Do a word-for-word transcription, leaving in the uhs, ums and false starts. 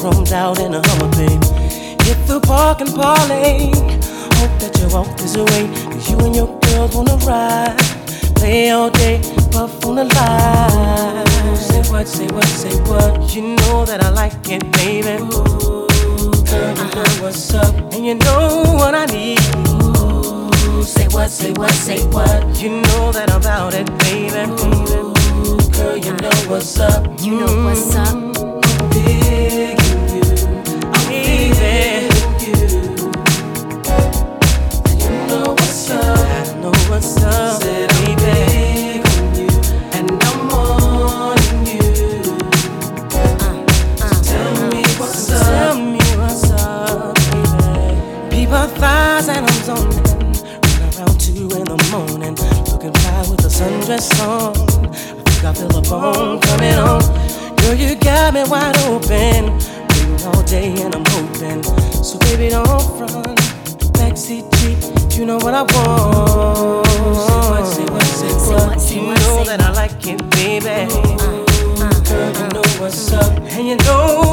chromed out in a Hummer, babe. Hit the park and parlay. Hope that you walk this way, 'cause you and your girls wanna ride. Play all day, puff on the line. Say what, say what, say what. You know that I like it, baby. Ooh, girl, you know what's up, and you know what I need. Ooh, say what, say what, say what. You know that I'm about it, baby. Ooh, girl, you know what's up. You know what's up. I'm digging you. I'm digging you. And you know what's up. I know what's up, said I'm digging you, and I'm wanting you. So tell me what's up. Tell me what's up, baby. People thighs and I'm zoning. Run around two in the morning, looking fly with a sundress on. I think I feel a bone coming on. Girl, you got me wide open, waiting all day and I'm hoping. So baby, don't front, backseat cheap. You know what I want. Say what, say what, say what. You know that I like it, baby. Girl, you know what's up, and you know